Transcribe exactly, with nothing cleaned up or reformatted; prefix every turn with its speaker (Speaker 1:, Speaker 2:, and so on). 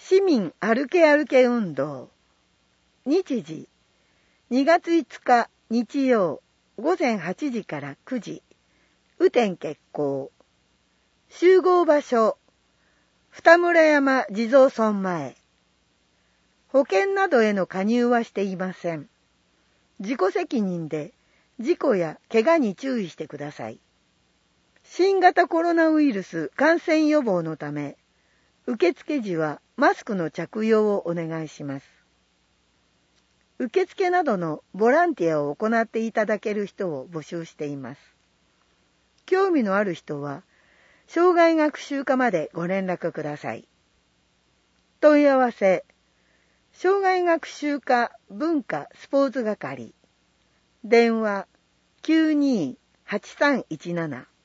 Speaker 1: 市民歩け歩け運動。日時、にがついつか日曜、午前はちじからくじ、雨天決行。集合場所、二村山地蔵村前。保険などへの加入はしていません。自己責任で事故や怪我に注意してください。新型コロナウイルス感染予防のため、受付時はマスクの着用をお願いします。受付などのボランティアを行っていただける人を募集しています。興味のある人は、障害学習課までご連絡ください。問い合わせ、障害学習課文化スポーツ係、電話 きゅうにーはちさんいちなな